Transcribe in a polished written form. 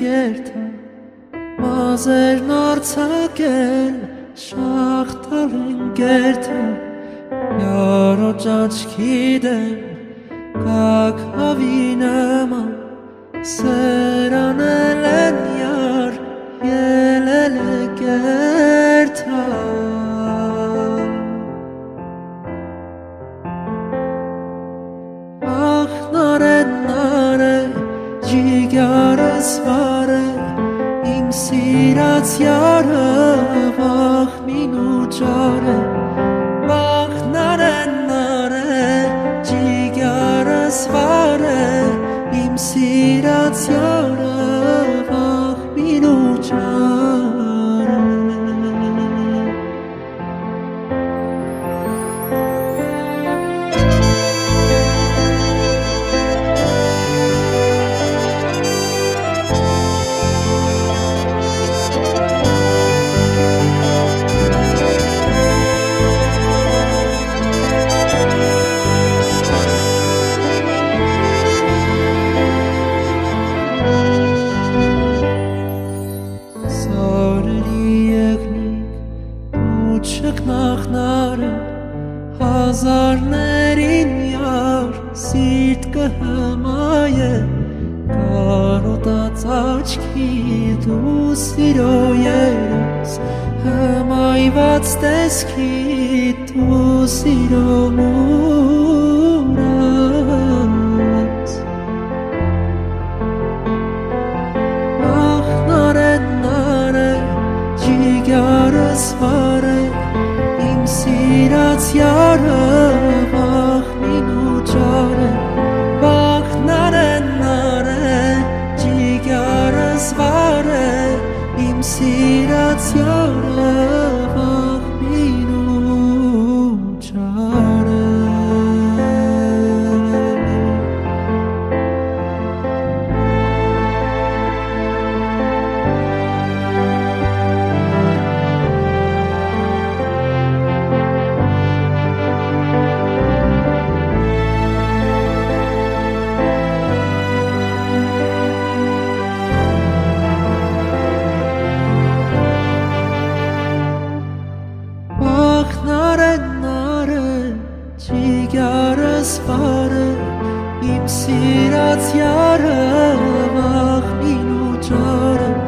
գերտա մազերն արցակել շախտալ են գերտա Yarոջ աչքի դեմ կակավի նման սերանել են յար ելել է գերտա Ախ նարե ջիգարս վարե իմ սիրած յարը վախ մինու ճարը Իմ սիրած յարը վախ մինու ճարը Չկնախնարը հազարներին յար սիրտ կհմայե կարոտած աչքի դու սիրո երես հմայված տեսքի դու սիրո մուրաս Ախ նարե ջիգարս վարե Սիրած յարը վախ մինու ճարը Վախ նարե ջիգարս վարը Իմ սիրած յարը վախ մինու ճարը Ջիգարս վարը իմ սիրած յարը վախ մինու ճարը